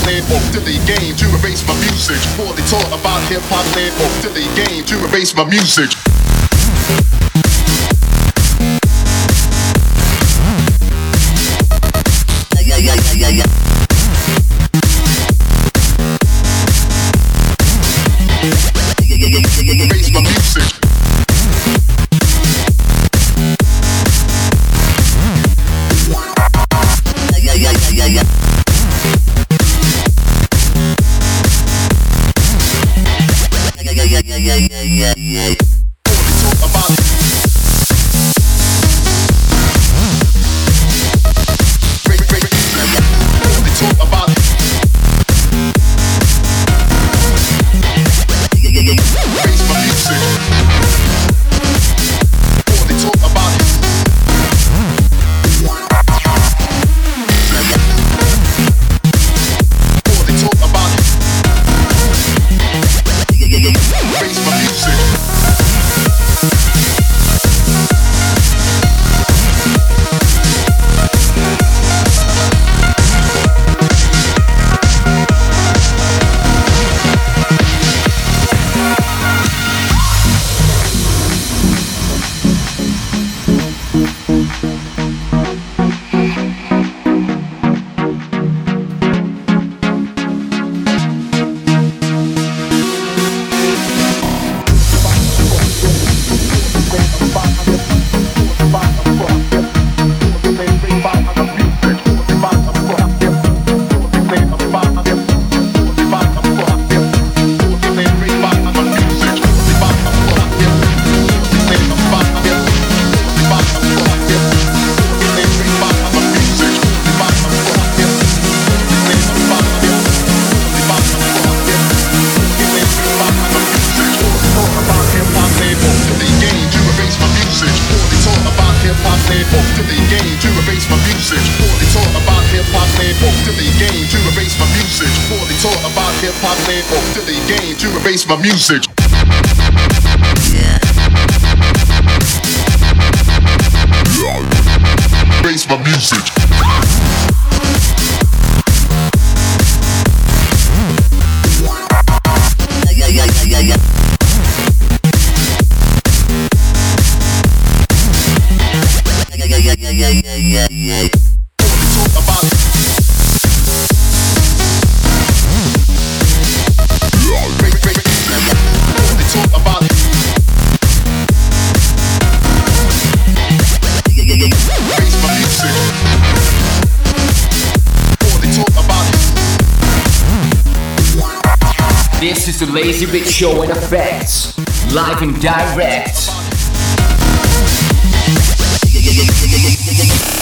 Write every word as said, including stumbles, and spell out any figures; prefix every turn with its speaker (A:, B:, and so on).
A: land or to the game to erase my music. Poorly taught about hip hop land or to the game to erase my music. Yeah, yeah, yeah, yeah, yeah. Erase my music. Yeah, yeah, yeah, yeah, yeah. Yeah, yeah, yeah, yeah, yeah, yeah, yeah. Talk about it. Talk about it. Raise my music. Talk about it. Talk about it. Raise my music. My music. Yeah. Raise my music. Yeah, yeah, yeah, yeah, yeah. Yeah, yeah, yeah, yeah, yeah, yeah, yeah. Talk about it. Talk about it. Raise my music. Talk about it.
B: This is the Lazy Rich Show in effect, live and direct.